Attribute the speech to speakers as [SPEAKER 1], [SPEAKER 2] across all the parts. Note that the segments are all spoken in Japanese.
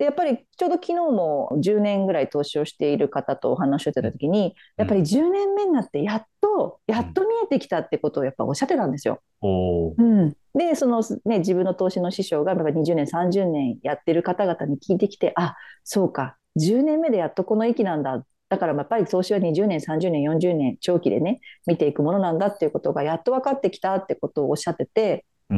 [SPEAKER 1] やっぱりちょうど昨日も10年ぐらい投資をしている方とお話をして
[SPEAKER 2] うん。
[SPEAKER 1] た時に、やっぱり10年目になってや
[SPEAKER 2] うん。
[SPEAKER 1] っと見えてきたってことをやっぱおっしゃってたんですよ。
[SPEAKER 2] おー。
[SPEAKER 1] うん。で、そのね、自分の投資の師匠がやっぱ20年、30年やってる方々に聞いてきて、あ、そうか、10年目でやっとこの域なんだ。だからやっぱり投資は20年、30年、40年、長期でね、見ていくものなんだっていうことがやっと分かってきたってことをおっしゃってて、
[SPEAKER 2] うん。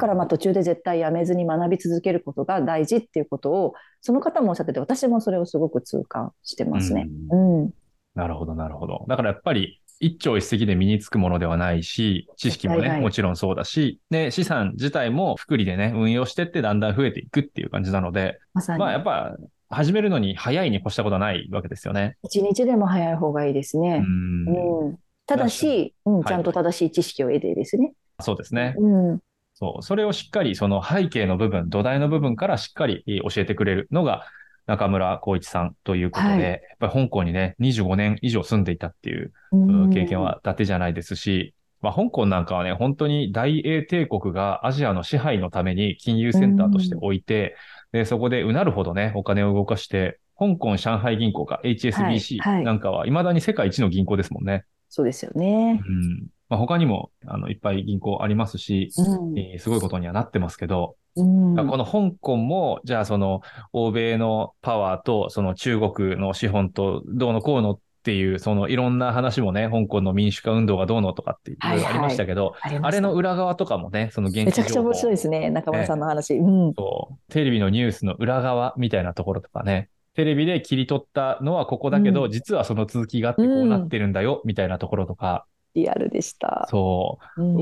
[SPEAKER 1] だから途中で絶対やめずに学び続けることが大事っていうことを、その方もおっしゃってて、私もそれをすごく痛感して
[SPEAKER 2] う
[SPEAKER 1] ますね。う
[SPEAKER 2] ん。
[SPEAKER 1] ん。
[SPEAKER 2] なるほど、なるほど。だからやっぱり一朝一夕で身につくものではないし、知
[SPEAKER 1] 絶
[SPEAKER 2] 識もね、
[SPEAKER 1] 対ない。
[SPEAKER 2] もちろんそうだし、で、資産自体も複利でね、運用してってだんだん増えていくっていう感じなので、まあや
[SPEAKER 1] まさに。
[SPEAKER 2] っぱ始めるのに早いに越したことはないわけですよね。
[SPEAKER 1] 一日でも早い方がいいです
[SPEAKER 2] う
[SPEAKER 1] ね。
[SPEAKER 2] ん。
[SPEAKER 1] うん。た
[SPEAKER 2] だし、
[SPEAKER 1] だし、うん、ち
[SPEAKER 2] はい。
[SPEAKER 1] ゃんと正しい知識を得てですね。
[SPEAKER 2] そうですね。
[SPEAKER 1] うん。
[SPEAKER 2] そう。それをしっかり、その背景の部分、土台の部分からしっかり教えてくれるのが中村光一さんということ
[SPEAKER 1] はい。
[SPEAKER 2] で、やっぱり香港にね、25年以上住んでいたっていう
[SPEAKER 1] う
[SPEAKER 2] 経験
[SPEAKER 1] ん。
[SPEAKER 2] は伊達じゃないですし、まあ、香港なんかはね、本当に大英帝国がアジアの支配のために金融
[SPEAKER 1] う
[SPEAKER 2] センターとして
[SPEAKER 1] ん。
[SPEAKER 2] 置いて、で、そこでうなるほどね、お金を動かして、香港上海銀行か
[SPEAKER 1] はい。
[SPEAKER 2] HSBC
[SPEAKER 1] はい。
[SPEAKER 2] なんかは未だに世界一の銀行ですもんね。
[SPEAKER 1] そうですよね。
[SPEAKER 2] うん。まあ、他にも、いっぱい銀行ありますし、
[SPEAKER 1] うん。
[SPEAKER 2] すごいことにはなってますけど、
[SPEAKER 1] うん。
[SPEAKER 2] この香港も、じゃあその、欧米のパワーと、その中国の資本と、どうのこうのっていう、そのいろんな話もね、香港の民主化運動がどうのとかってい
[SPEAKER 1] は
[SPEAKER 2] ろいろありま
[SPEAKER 1] いはい。
[SPEAKER 2] したけど、あれの
[SPEAKER 1] ありました。
[SPEAKER 2] 裏側とかもね、その現地
[SPEAKER 1] めちゃくちゃ面白い
[SPEAKER 2] 情報、
[SPEAKER 1] ですね。中村さ
[SPEAKER 2] ね、
[SPEAKER 1] んの話。うん。
[SPEAKER 2] そう、テレビのニュースの裏側みたいなところとかね、テレビで切り取ったのはここだけど、
[SPEAKER 1] うん。
[SPEAKER 2] 実はその続きがあっ
[SPEAKER 1] う
[SPEAKER 2] てこうなっ
[SPEAKER 1] ん。
[SPEAKER 2] てるんだよ、みたいなところとか、
[SPEAKER 1] リアルでした。
[SPEAKER 2] そう。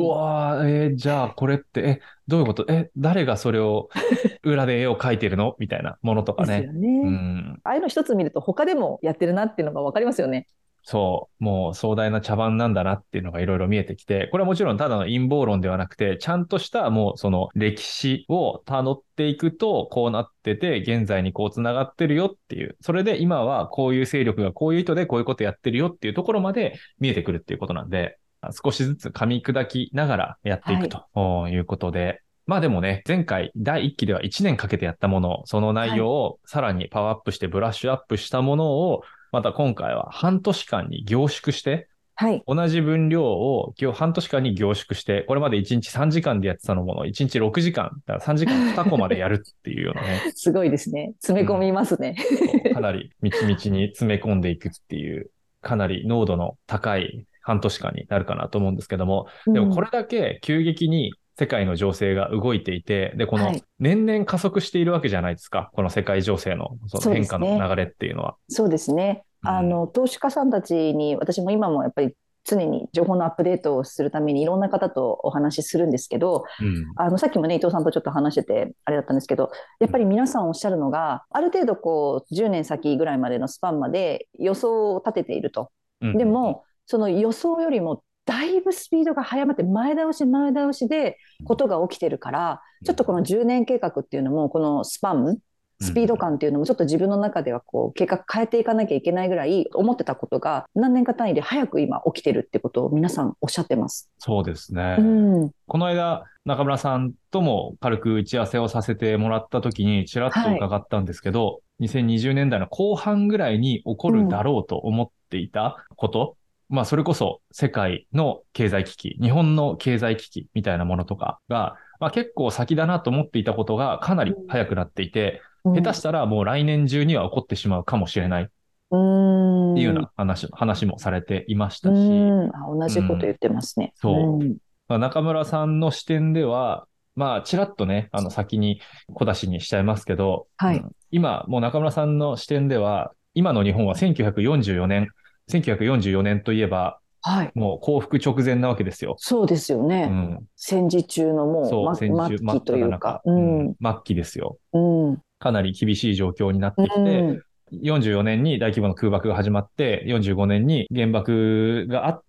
[SPEAKER 2] う
[SPEAKER 1] うん。
[SPEAKER 2] わー、じゃあこれって、どういうこと誰がそれを裏で絵を描いてるのみたいなものとか
[SPEAKER 1] ですよ
[SPEAKER 2] ね。う
[SPEAKER 1] ね。
[SPEAKER 2] ん。
[SPEAKER 1] ああいうの一つ見ると他でもやってるなっていうのがわかりますよね。
[SPEAKER 2] そう。もう壮大な茶番なんだなっていうのがいろいろ見えてきて、これはもちろんただの陰謀論ではなくて、ちゃんとしたもうその歴史を辿っていくと、こうなってて、現在にこう繋がってるよっていう。それで今はこういう勢力がこういう意図でこういうことやってるよっていうところまで見えてくるっていうことなんで、少しずつ噛み砕きながらやってい
[SPEAKER 1] はい。
[SPEAKER 2] くということで、まあでもね、前回第1期では1年かけてやったもの、その内
[SPEAKER 1] はい。
[SPEAKER 2] 容をさらにパワーアップしてブラッシュアップしたものを、また今回は半年間に凝縮して、
[SPEAKER 1] はい。
[SPEAKER 2] 同じ分量を今日半年間に凝縮して、これまで1日3時間でやってたのものを1日6時間、だから3時間2コマでやるっていうようなね、
[SPEAKER 1] すごいですね。詰め込
[SPEAKER 2] うん、
[SPEAKER 1] みますね。
[SPEAKER 2] そうかなりみちみちに詰め込んでいくっていう、かなり濃度の高い半年間になるかなと思うんですけども、でもこ
[SPEAKER 1] うん。
[SPEAKER 2] れだけ急激に世界の情勢が動いていて、で、この
[SPEAKER 1] はい。
[SPEAKER 2] 年々加速しているわけじゃないですか。この世界情勢のその
[SPEAKER 1] そうで
[SPEAKER 2] 変化の
[SPEAKER 1] すね。
[SPEAKER 2] 流れっていうのは。
[SPEAKER 1] そうですね。
[SPEAKER 2] うん。
[SPEAKER 1] 投資家さんたちに、私も今もやっぱり常に情報のアップデートをするためにいろんな方とお話しするんですけど、
[SPEAKER 2] うん。
[SPEAKER 1] さっきもね、伊藤さんとちょっと話してて、あれだったんですけど、やっぱり皆さんおっしゃるのが、ある程度こう、10年先ぐらいまでのスパンまで予想を立てていると。
[SPEAKER 2] うん。うん。
[SPEAKER 1] でも、その予想よりもだいぶスピードが速まって前倒し前倒しでことが起きてるから、ちょっとこの10年計画っていうのも、このスパン、
[SPEAKER 2] うん。う
[SPEAKER 1] スピード感
[SPEAKER 2] ん。
[SPEAKER 1] っていうのもちょっと自分の中ではこう計画変えていかなきゃいけないぐらい思ってたことが何年か単位で早く今起きてるってことを皆さんおっしゃってます。
[SPEAKER 2] そうです
[SPEAKER 1] う
[SPEAKER 2] ね。
[SPEAKER 1] ん。
[SPEAKER 2] この間、中村さんとも軽く打ち合わせをさせてもらった時に、ちらっと
[SPEAKER 1] はい。
[SPEAKER 2] 伺ったんですけど、2020年代の後半ぐらいに起こ
[SPEAKER 1] うん。
[SPEAKER 2] るだろうと思っていたこと、まあ、それこそ世界の経済危機、日本の経済危機みたいなものとかが、まあ、結構先だなと思っていたことがかなり早くなっていて、
[SPEAKER 1] うん。
[SPEAKER 2] 下手したらもう来年中には起こってしまうかもしれないっ
[SPEAKER 1] う
[SPEAKER 2] ていうよう
[SPEAKER 1] ん。
[SPEAKER 2] な話もされていまし
[SPEAKER 1] う
[SPEAKER 2] たし、
[SPEAKER 1] ん。同
[SPEAKER 2] うん、
[SPEAKER 1] じこと言ってますね。う
[SPEAKER 2] そう。
[SPEAKER 1] ん。
[SPEAKER 2] まあ、中村さんの視点では、まあ、ちらっとね、先に小出しにしちゃいますけど、
[SPEAKER 1] はい。
[SPEAKER 2] 今、もう中村さんの視点では、今の日本は1944年、1944年といえば、
[SPEAKER 1] はい。
[SPEAKER 2] もう降伏直前なわけですよ。
[SPEAKER 1] そうですよね。
[SPEAKER 2] うん。
[SPEAKER 1] 戦時中のも
[SPEAKER 2] そう、
[SPEAKER 1] う、
[SPEAKER 2] 戦時中真っ
[SPEAKER 1] 末期というか。
[SPEAKER 2] 只中、
[SPEAKER 1] う
[SPEAKER 2] うん、
[SPEAKER 1] ん。
[SPEAKER 2] 末期ですよ。
[SPEAKER 1] うん。う
[SPEAKER 2] かなり厳しい状況になってきて、
[SPEAKER 1] ん。
[SPEAKER 2] 44年に大規模な空爆が始まって、45年に原爆があって、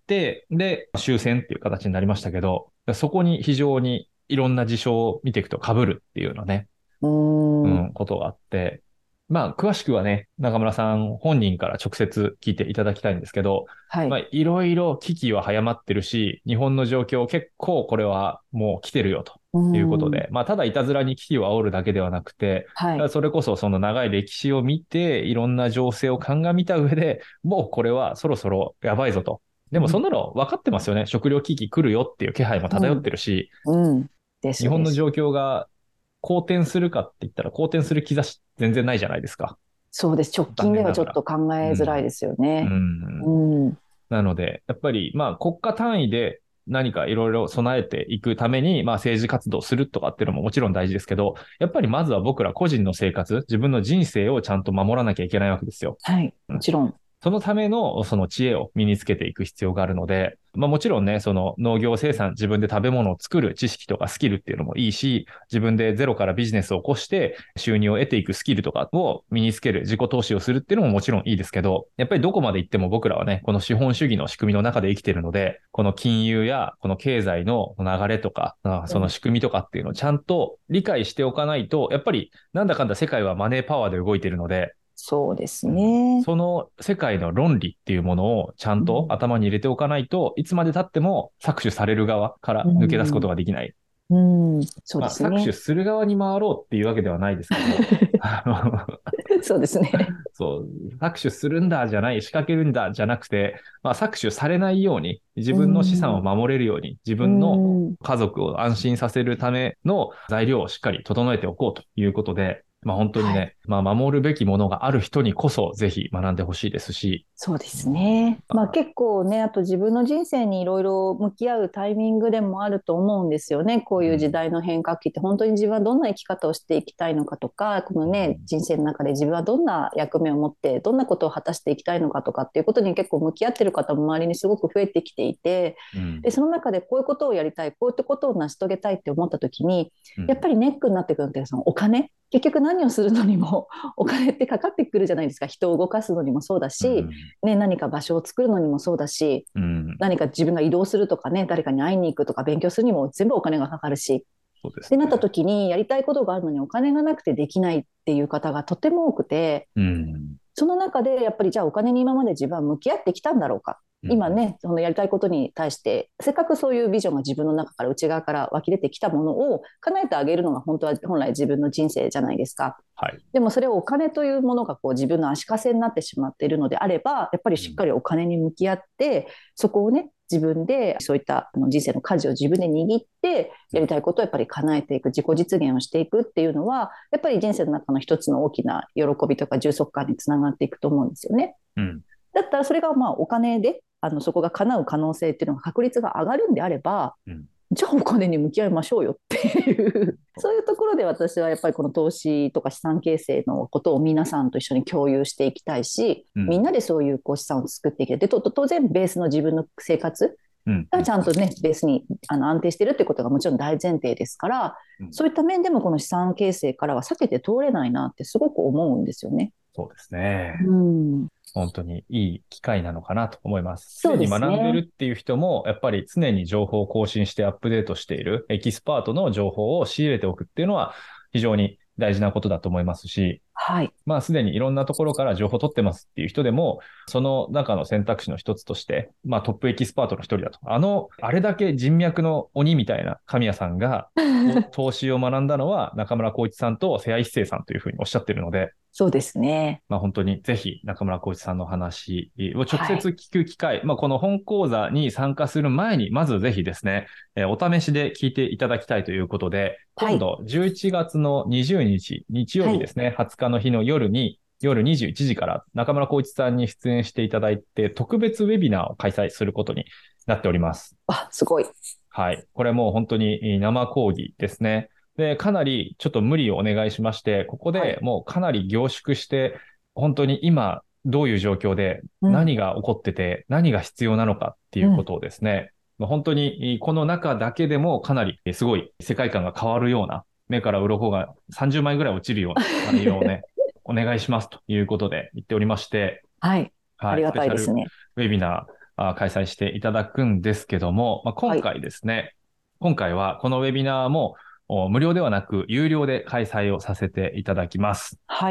[SPEAKER 2] で、終戦っていう形になりましたけど、そこに非常にいろんな事象を見ていくと被るっていうようなね、
[SPEAKER 1] うん。
[SPEAKER 2] ことがあって、 まあ、詳しくはね、中村さん本人から直接聞いていただきたいんですけど、まあ、
[SPEAKER 1] はい。
[SPEAKER 2] いろいろ危機は早まってるし、日本の状況結構これはもう来てるよと
[SPEAKER 1] う
[SPEAKER 2] いうこと
[SPEAKER 1] ん。
[SPEAKER 2] で、まあ、ただいたずらに危機を煽るだけではなくて、
[SPEAKER 1] はい。
[SPEAKER 2] それこそその長い歴史を見て、いろんな情勢を鑑みた上で、もうこれはそろそろやばいぞと。でもそん
[SPEAKER 1] うん。
[SPEAKER 2] なの分かってますよね。食料危機来るよっていう気配も漂ってるし、
[SPEAKER 1] うん。で
[SPEAKER 2] 日
[SPEAKER 1] すです。
[SPEAKER 2] 本の状況が好転するかって言ったら好転する兆し全然ないじゃないですか。
[SPEAKER 1] そうです。直近では
[SPEAKER 2] 残念ながら。
[SPEAKER 1] ちょっと考えづらい
[SPEAKER 2] うん。
[SPEAKER 1] ですよ
[SPEAKER 2] う
[SPEAKER 1] ね。
[SPEAKER 2] ん。
[SPEAKER 1] うん。
[SPEAKER 2] なので、やっぱり、まあ、国家単位で何かいろいろ備えていくために、まあ、政治活動するとかっていうのももちろん大事ですけど、やっぱりまずは僕ら個人の生活、自分の人生をちゃんと守らなきゃいけないわけですよ。
[SPEAKER 1] はい。
[SPEAKER 2] うん。
[SPEAKER 1] もちろん。
[SPEAKER 2] そのためのその知恵を身につけていく必要があるので、まあもちろんね、その農業生産、自分で食べ物を作る知識とかスキルっていうのもいいし、自分でゼロからビジネスを起こして収入を得ていくスキルとかを身につける、自己投資をするっていうのももちろんいいですけど、やっぱりどこまで行っても僕らはね、この資本主義の仕組みの中で生きているので、この金融やこの経済の流れとか、その
[SPEAKER 1] うん。
[SPEAKER 2] 仕組みとかっていうのをちゃんと理解しておかないと、やっぱりなんだかんだ世界はマネーパワーで動いているので、
[SPEAKER 1] そうです
[SPEAKER 2] うん。
[SPEAKER 1] ね。
[SPEAKER 2] その世界の論理っていうものをちゃんと
[SPEAKER 1] うん。
[SPEAKER 2] 頭に入れておかないといつまで経っても搾取される側か
[SPEAKER 1] う
[SPEAKER 2] ら抜け出すこと
[SPEAKER 1] ん。
[SPEAKER 2] ができない。
[SPEAKER 1] うん。そうで
[SPEAKER 2] まあ、
[SPEAKER 1] すね。
[SPEAKER 2] 搾取する側に回ろうっていうわけではないですけど、あの
[SPEAKER 1] そうですね。
[SPEAKER 2] そう、搾取するんだじゃない、仕掛けるんだじゃなくて、まあ、搾取されないように、自
[SPEAKER 1] う
[SPEAKER 2] 分の資産を
[SPEAKER 1] ん。
[SPEAKER 2] 守れるように、自
[SPEAKER 1] う
[SPEAKER 2] 分の
[SPEAKER 1] ん。
[SPEAKER 2] 家族を安心させるための材料をしっかり整えておこうということで、まあ本当に
[SPEAKER 1] はい。
[SPEAKER 2] ね、まあ守るべきものがある人にこそぜひ学んでほしいですし、
[SPEAKER 1] そうですね。まあ結構ね、あと自分の人生にいろいろ向き合うタイミングでもあると思うんですよね。こういう時
[SPEAKER 2] うん。
[SPEAKER 1] 代の変化期って本当に自分はどんな生き方をしていきたいのかとか、このね、
[SPEAKER 2] うん。
[SPEAKER 1] 人生の中で自分はどんな役目を持ってどんなことを果たしていきたいのかとかっていうことに結構向き合ってる方も周りにすごく増えてきていて、
[SPEAKER 2] うん。
[SPEAKER 1] で、その中でこういうことをやりたい、こういったことを成し遂げたいって思った時に、
[SPEAKER 2] うん。
[SPEAKER 1] やっぱりネックになってくるのってそのお金。結局何をするのにもお金ってかかってくるじゃないですか。人を動かすのにもそうだし、
[SPEAKER 2] うん。
[SPEAKER 1] ね、何か場所を作るのにもそうだし、
[SPEAKER 2] うん。
[SPEAKER 1] 何か自分が移動するとかね、誰かに会いに行くとか勉強するにも全部お金がかかるし、
[SPEAKER 2] そうです
[SPEAKER 1] ってなった
[SPEAKER 2] ね。
[SPEAKER 1] 時にやりたいことがあるのにお金がなくてできないっていう方がとても多くて、
[SPEAKER 2] うん。
[SPEAKER 1] その中でやっぱりじゃあお金に今まで自分は向き合ってきたんだろうか。
[SPEAKER 2] うん。
[SPEAKER 1] 今ね、そのやりたいことに対して、せっかくそういうビジョンが自分の中から内側から湧き出てきたものを叶えてあげるのが本当は本来自分の人生じゃないですか。
[SPEAKER 2] はい。
[SPEAKER 1] でもそれをお金というものがこう自分の足かせになってしまっているのであれば、やっぱり
[SPEAKER 2] うん。
[SPEAKER 1] しっかりお金に向き合って、そこをね、自分でそういった人生の舵を自分で握って、
[SPEAKER 2] うん。
[SPEAKER 1] やりたいことをやっぱり叶えていく、自己実現をしていくっていうのは、やっぱり人生の中の一つの大きな喜びとか充足感につながっていくと思うんですよね。
[SPEAKER 2] うん。
[SPEAKER 1] だったらそれがまあお金で、そこが叶う可能性っていうのが確率が上がるんであれば、
[SPEAKER 2] うん。
[SPEAKER 1] じゃあお金に向き合いましょうよっていうそういうところで私はやっぱりこの投資とか資産形成のことを皆さんと一緒に共有していきたいし、
[SPEAKER 2] うん。
[SPEAKER 1] みんなでそういうこう資産を作っていきたい。で、当然ベースの自分の生活
[SPEAKER 2] うん。うん。
[SPEAKER 1] がちゃんとね、ベースに安定してるってことがもちろん大前提ですから、
[SPEAKER 2] うん。
[SPEAKER 1] そういった面でもこの資産形成からは避けて通れないなってすごく思うんですよね。
[SPEAKER 2] そうですね。
[SPEAKER 1] うん。
[SPEAKER 2] 本当にいい機会なのかなと思います。す
[SPEAKER 1] そうで
[SPEAKER 2] でに学んで
[SPEAKER 1] すね。
[SPEAKER 2] るっていう人も、やっぱり常に情報を更新してアップデートしているエキスパートの情報を仕入れておくっていうのは非常に大事なことだと思いますし、
[SPEAKER 1] はい。
[SPEAKER 2] まあ、すでにいろんなところから情報を取ってますっていう人でも、その中の選択肢の一つとして、まあ、トップエキスパートの一人だと。あれだけ人脈の鬼みたいな神谷さんが、投資を学んだのは中村光一さんと瀬谷一生さんというふうにおっしゃってるので、
[SPEAKER 1] そうですね。
[SPEAKER 2] まあ、本当にぜひ中村浩一さんの話を直
[SPEAKER 1] はい。
[SPEAKER 2] 接聞く機会、まあ、この本講座に参加する前に、まずぜひですね、お試しで聞いていただきたいということで、
[SPEAKER 1] はい。
[SPEAKER 2] 今度11月の20日、日曜
[SPEAKER 1] はい。
[SPEAKER 2] 日ですね、20日の日の夜に、夜21時から中村浩一さんに出演していただいて、特別ウェビナーを開催することになっております。
[SPEAKER 1] あ、すごい。
[SPEAKER 2] はい。これもう本当に生講義ですね。で、かなりちょっと無理をお願いしまして、ここ
[SPEAKER 1] はい。
[SPEAKER 2] でもうかなり凝縮して、本当に今どういう状況で
[SPEAKER 1] うん。
[SPEAKER 2] 何が起こってて何が必要なのかってい
[SPEAKER 1] うん。
[SPEAKER 2] うことをですね、本当にこの中だけでもかなりすごい世界観が変わるような、目から鱗が30枚ぐらい落ちるような内容をね、お願いしますということで言っておりまして、
[SPEAKER 1] はい。あ
[SPEAKER 2] はい、
[SPEAKER 1] りが
[SPEAKER 2] スペシャル
[SPEAKER 1] たいですね。
[SPEAKER 2] ウェビナー開催していただくんですけども、まあ、
[SPEAKER 1] はい。
[SPEAKER 2] 今回ですね、今回はこのウェビナーも無料ではなく有料で開催をさせていただきます。
[SPEAKER 1] はい。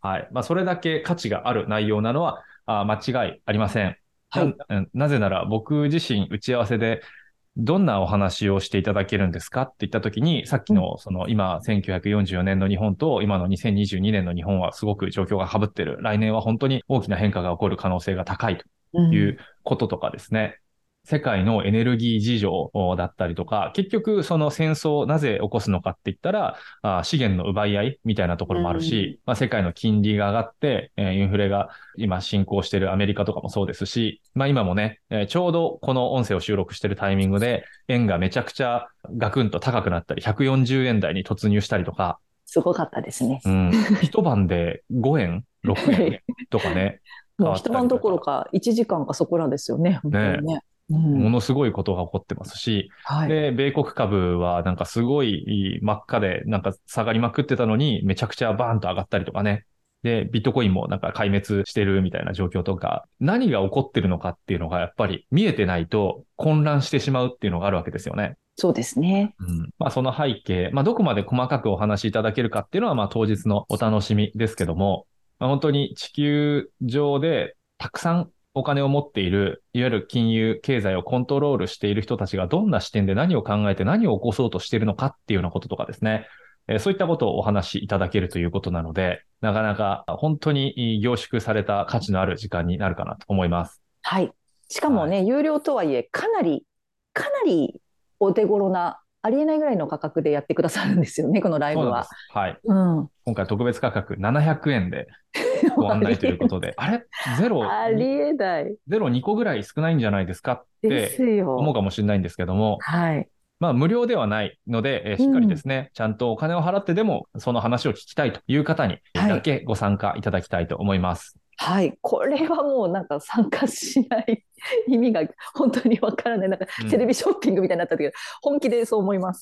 [SPEAKER 2] はい。まあ、それだけ価値がある内容なのは、間違いありません。
[SPEAKER 1] はい。
[SPEAKER 2] なぜなら僕自身打ち合わせでどんなお話をしていただけるんですかって言ったときに、さっき
[SPEAKER 1] うん。
[SPEAKER 2] のその今1944年の日本と今の2022年の日本はすごく状況が被ってる。来年は本当に大きな変化が起こる可能性が高いという
[SPEAKER 1] うん。
[SPEAKER 2] こととかですね。世界のエネルギー事情だったりとか、結局その戦争をなぜ起こすのかって言ったら、資源の奪い合いみたいなところもある
[SPEAKER 1] うん。
[SPEAKER 2] し、まあ、世界の金利が上がって、インフレが今進行しているアメリカとかもそうですし、まあ今もね、ちょうどこの音声を収録しているタイミングで、円がめちゃくちゃガクンと高くなったり、140円台に突入したりとか、
[SPEAKER 1] すごかったですね。
[SPEAKER 2] うん、一晩で5円、6円とかね、変わっ
[SPEAKER 1] もう一晩ど
[SPEAKER 2] たりとか、
[SPEAKER 1] ころか1時間かそこらですよね、本当に
[SPEAKER 2] ね、
[SPEAKER 1] ね。うん。
[SPEAKER 2] ものすごいことが起こってますし、
[SPEAKER 1] はい。
[SPEAKER 2] で、米国株はなんかすごい真っ赤でなんか下がりまくってたのにめちゃくちゃバーンと上がったりとかね。で、ビットコインもなんか壊滅してるみたいな状況とか、何が起こってるのかっていうのがやっぱり見えてないと混乱してしまうっていうのがあるわけですよね。
[SPEAKER 1] そうですね。
[SPEAKER 2] うん。まあその背景、まあどこまで細かくお話しいただけるかっていうのはまあ当日のお楽しみですけども、まあ、本当に地球上でたくさんお金を持っている、いわゆる金融、経済をコントロールしている人たちがどんな視点で何を考えて何を起こそうとしているのかっていうようなこととかですね。そういったことをお話しいただけるということなので、なかなか本当に凝縮された価値のある時間になるかなと思います。
[SPEAKER 1] はい。しかも
[SPEAKER 2] はい。
[SPEAKER 1] ね、有料とはいえ、かなりお手頃な、ありえないぐらいの価格でやってくださるんですよね、このライブは。
[SPEAKER 2] そうなんです。はい。
[SPEAKER 1] うん。
[SPEAKER 2] 今回特別価格700円でご
[SPEAKER 1] あり
[SPEAKER 2] 案内という
[SPEAKER 1] え、
[SPEAKER 2] ことで、あれゼロに、
[SPEAKER 1] ありえない。
[SPEAKER 2] ゼロ2個ぐらい少ないんじゃないですかっ
[SPEAKER 1] です
[SPEAKER 2] て思う
[SPEAKER 1] よ。
[SPEAKER 2] かもしれないんですけども、
[SPEAKER 1] はい。
[SPEAKER 2] まあ無料ではないので、しっかりで
[SPEAKER 1] うん。
[SPEAKER 2] すね、ちゃんとお金を払ってでもその話を聞きたいという方に
[SPEAKER 1] はい。
[SPEAKER 2] だけご参加いただきたいと思います。
[SPEAKER 1] はい。これはもうなんか参加しない意味が本当にわからない。なんか
[SPEAKER 2] うん。
[SPEAKER 1] テレビショッピングみたいになったけど、本気でそう思います。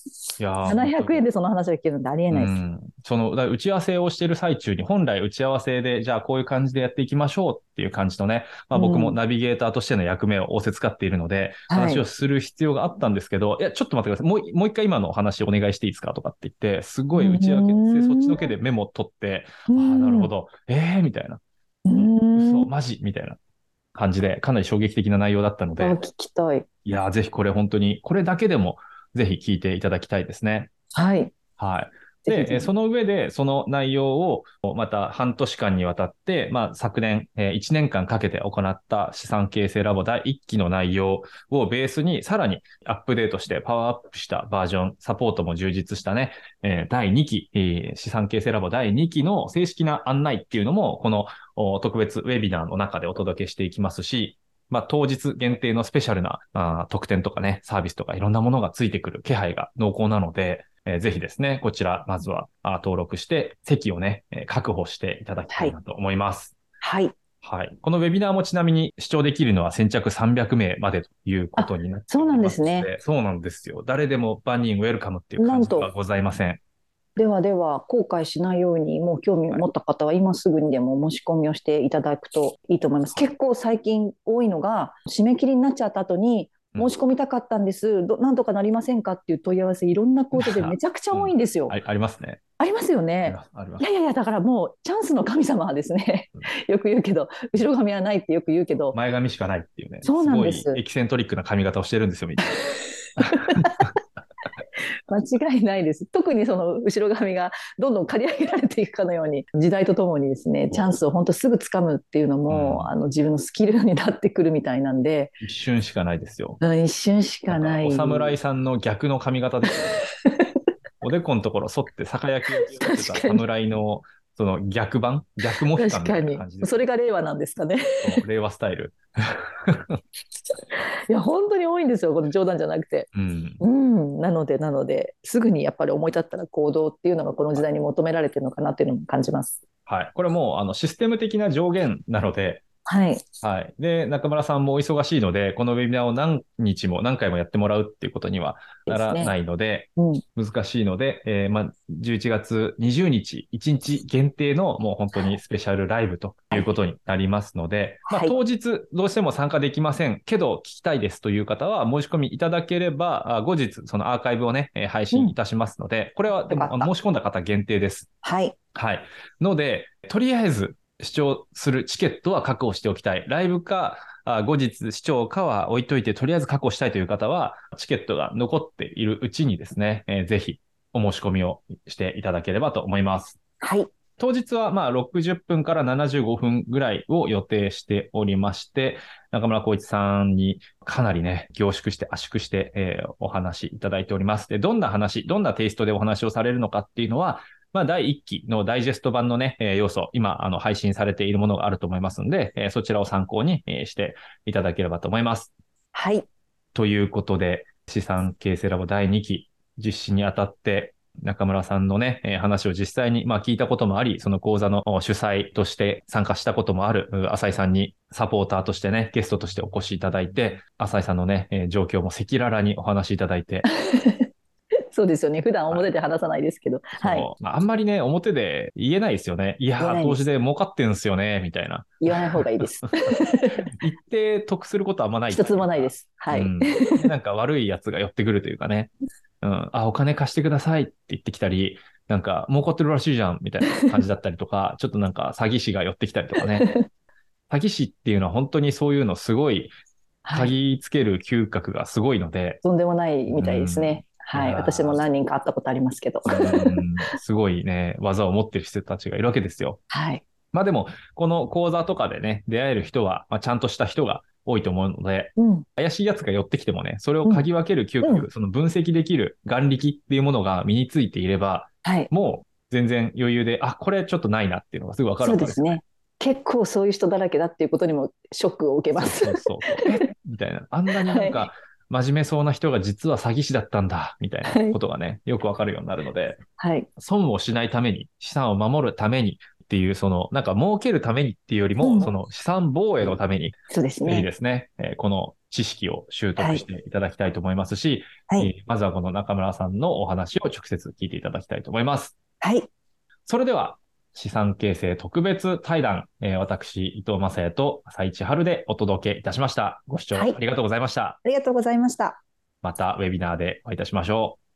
[SPEAKER 2] いやー、本
[SPEAKER 1] 700
[SPEAKER 2] 当に。
[SPEAKER 1] 円でその話が聞けるなんてありえないです。
[SPEAKER 2] うん。だから打ち合わせをしている最中に、本来打ち合わせで、じゃあこういう感じでやっていきましょうっていう感じのね、まあ
[SPEAKER 1] う
[SPEAKER 2] 僕も
[SPEAKER 1] ん。
[SPEAKER 2] ナビゲーターとしての役目を仰せつかっているので、
[SPEAKER 1] はい。
[SPEAKER 2] 話をする必要があったんですけど、いや、ちょっと待ってください。もう一回今のお話お願いしていいですかとかって言って、す
[SPEAKER 1] う
[SPEAKER 2] ごい打ち合わせ、そっち
[SPEAKER 1] ーん。
[SPEAKER 2] のけでメモ取って、
[SPEAKER 1] う
[SPEAKER 2] ああ、なるほ
[SPEAKER 1] ん。
[SPEAKER 2] ど。みたいな。
[SPEAKER 1] う
[SPEAKER 2] 嘘、
[SPEAKER 1] ーん。
[SPEAKER 2] マジみたいな感じで、かなり衝撃的な内容だったの
[SPEAKER 1] あ、
[SPEAKER 2] で、
[SPEAKER 1] 聞きたい。
[SPEAKER 2] いやー、ぜひこれ本当に、これだけでも、ぜひ聞いていただきたいですね。
[SPEAKER 1] はい。
[SPEAKER 2] はい。で、
[SPEAKER 1] ぜひぜひ。
[SPEAKER 2] その上で、その内容を、また半年間にわたって、まあ、昨年、1年間かけて行った資産形成ラボ第1期の内容をベースに、さらにアップデートしてパワーアップしたバージョン、サポートも充実したね、第2期、資産形成ラボ第2期の正式な案内っていうのも、この特別ウェビナーの中でお届けしていきますし、まあ、当日限定のスペシャルな特典とかね、サービスとかいろんなものがついてくる気配が濃厚なので、ぜひですね、こちら、まずは登録して、席をね、確保していただきた
[SPEAKER 1] はい。
[SPEAKER 2] いなと思います。
[SPEAKER 1] はい。
[SPEAKER 2] はい。このウェビナーもちなみに視聴できるのは先着300名までというこ
[SPEAKER 1] あ、
[SPEAKER 2] とになって
[SPEAKER 1] そうなん
[SPEAKER 2] おり
[SPEAKER 1] ですね。
[SPEAKER 2] ますので、そうなんですよ。誰でも万人ウェルカムっていう感
[SPEAKER 1] なんと、
[SPEAKER 2] じではございません。
[SPEAKER 1] ではでは、後悔しないように、もう興味を
[SPEAKER 2] はい。
[SPEAKER 1] 持った方は今すぐにでも申し込みをしていただくといいと思います。
[SPEAKER 2] はい。
[SPEAKER 1] 結構最近多いのが、締め切りになっちゃった後に、
[SPEAKER 2] うん。
[SPEAKER 1] 申し込みたかったんです。なんとかなりませんかっていう問い合わせ、いろんな講座でめちゃくちゃ
[SPEAKER 2] うん。
[SPEAKER 1] 多いんですよ。
[SPEAKER 2] ありますね。
[SPEAKER 1] ありますよね。
[SPEAKER 2] あります。あります。
[SPEAKER 1] いやいやいや、だからもう、チャンスの神様はですね、
[SPEAKER 2] うん。
[SPEAKER 1] よく言うけど、後ろ髪はないってよく言うけど、
[SPEAKER 2] 前髪しかないっていうね、
[SPEAKER 1] そう
[SPEAKER 2] すごいエ
[SPEAKER 1] なんです。
[SPEAKER 2] キセントリックな髪型をしてるんですよ、みんな。
[SPEAKER 1] 間違いないです。特にその後ろ髪がどんどん刈り上げられていくかのように、時代とともにですね、チャンスを本当すぐ掴むっていうのも、
[SPEAKER 2] うん。
[SPEAKER 1] 自分のスキルになってくるみたいなんで、
[SPEAKER 2] 一瞬しかないですよ。
[SPEAKER 1] うん、一瞬し
[SPEAKER 2] なんか、
[SPEAKER 1] かない。
[SPEAKER 2] お侍さんの逆の髪型ですよね。おでこのところ沿って酒焼きをしてた
[SPEAKER 1] 確かに。
[SPEAKER 2] 侍の、その逆モヒカンみたいな
[SPEAKER 1] 確かに。
[SPEAKER 2] 感じですよ。
[SPEAKER 1] それが令和なんですかね。
[SPEAKER 2] そう、令和スタイル。
[SPEAKER 1] いや、本当に多いんですよ。この冗談じゃなくて。
[SPEAKER 2] うん。
[SPEAKER 1] うん。なので、すぐにやっぱり思い立ったら行動っていうのがこの時代に求められてるのかなっていうのも感じます。
[SPEAKER 2] はい。これもう、システム的な上限なので、
[SPEAKER 1] はい。
[SPEAKER 2] はい。で、中村さんもお忙しいので、このウェビナーを何日も何回もやってもらうっていうことにはな
[SPEAKER 1] ですね。
[SPEAKER 2] らないので、
[SPEAKER 1] うん。
[SPEAKER 2] 難しいので、まあ、11月20日、1日限定のもう本当にスペシャルライブとい
[SPEAKER 1] はい。
[SPEAKER 2] うことになりますので、まあ、
[SPEAKER 1] はい。
[SPEAKER 2] 当日どうしても参加できませんけど、聞きたいですという方は申し込みいただければ、後日そのアーカイブをね、配
[SPEAKER 1] うん。
[SPEAKER 2] 信いたしますので、これはでも
[SPEAKER 1] よかった。
[SPEAKER 2] 申し込んだ方限定です。
[SPEAKER 1] はい。
[SPEAKER 2] はい。ので、とりあえず視聴するチケットは確保しておきたい。ライブか、後日視聴かは置いといて、とりあえず確保したいという方は、チケットが残っているうちにですね、ぜひお申し込みをしていただければと思います。
[SPEAKER 1] はい。
[SPEAKER 2] 当日はまあ60分から75分ぐらいを予定しておりまして、中村浩一さんにかなりね、凝縮して圧縮して、お話いただいております。で、どんな話、どんなテイストでお話をされるのかっていうのは、まあ、第1期のダイジェスト版のね、要素、今、配信されているものがあると思いますので、そちらを参考に、していただければと思います。
[SPEAKER 1] はい。
[SPEAKER 2] ということで、資産形成ラボ第2期実施にあたって、中村さんのね、話を実際に、まあ、聞いたこともあり、その講座の主催として参加したこともある浅井さんにサポーターとしてね、ゲストとしてお越しいただいて、浅井さんのね、状況も赤裸々にお話しいただいて、
[SPEAKER 1] そうですよね。普段
[SPEAKER 2] はい、
[SPEAKER 1] 表で話さないですけど。はい。
[SPEAKER 2] そう、まあ、あんまりね、表で言えないですよね。いやー、投資
[SPEAKER 1] 言えないです。
[SPEAKER 2] で儲かってんすよね、みたいな。
[SPEAKER 1] 言わない方がいいです。
[SPEAKER 2] 言って得することはあんまないっ
[SPEAKER 1] 一つ
[SPEAKER 2] ていうか、
[SPEAKER 1] もないです。はい。
[SPEAKER 2] うん。で、なんか悪いやつが寄ってくるというかね、うん、あ、お金貸してくださいって言ってきたり、なんか儲かってるらしいじゃん、みたいな感じだったりとか、ちょっとなんか詐欺師が寄ってきたりとかね。詐欺師っていうのは本当にそういうのすごい、
[SPEAKER 1] はい。
[SPEAKER 2] 嗅ぎつける嗅覚がすごいので、
[SPEAKER 1] とんでもないみたいです
[SPEAKER 2] うん。
[SPEAKER 1] ね。
[SPEAKER 2] い
[SPEAKER 1] はい。私も
[SPEAKER 2] やー、
[SPEAKER 1] 何人か会ったことありますけど。
[SPEAKER 2] うん、すごいね、技を持ってる人たちがいるわけですよ。
[SPEAKER 1] はい。
[SPEAKER 2] まあでも、この講座とかでね、出会える人は、まあ、ちゃんとした人が多いと思うので、
[SPEAKER 1] うん。
[SPEAKER 2] 怪しい奴が寄ってきてもね、それを
[SPEAKER 1] うん。
[SPEAKER 2] 嗅ぎ分ける嗅覚、
[SPEAKER 1] うん。
[SPEAKER 2] その分析できる眼力っていうものが身についていれば、
[SPEAKER 1] はい。
[SPEAKER 2] もう全然余裕で、あ、これちょっとないなっていうのがすぐわかる
[SPEAKER 1] そう
[SPEAKER 2] わけですよね。
[SPEAKER 1] ですね。結構そういう人だらけだっていうことにもショックを受けます。
[SPEAKER 2] そうそうそうそう。みたいな。あんなになんか
[SPEAKER 1] はい。
[SPEAKER 2] 真面目そうな人が実は詐欺師だったんだ、みたいな
[SPEAKER 1] はい。
[SPEAKER 2] ことがね、よくわかるようになるので、
[SPEAKER 1] はい。
[SPEAKER 2] 損をしないために、資産を守るためにっていう、その、なんか儲けるためにっていうよりも、
[SPEAKER 1] うん。
[SPEAKER 2] その資産防衛のために、
[SPEAKER 1] そうです
[SPEAKER 2] ぜひ
[SPEAKER 1] ね。
[SPEAKER 2] ですね、この知識を習得し
[SPEAKER 1] はい。
[SPEAKER 2] ていただきたいと思いますし、
[SPEAKER 1] はい。
[SPEAKER 2] まずはこの中村さんのお話を直接聞いていただきたいと思います。
[SPEAKER 1] はい。
[SPEAKER 2] それでは、資産形成特別対談、私、伊藤正也と浅井千春でお届けいたしました。ご視
[SPEAKER 1] はい。
[SPEAKER 2] 聴ありがとうございました。
[SPEAKER 1] ありがとうございました。
[SPEAKER 2] またウェビナーでお会いいたしましょう。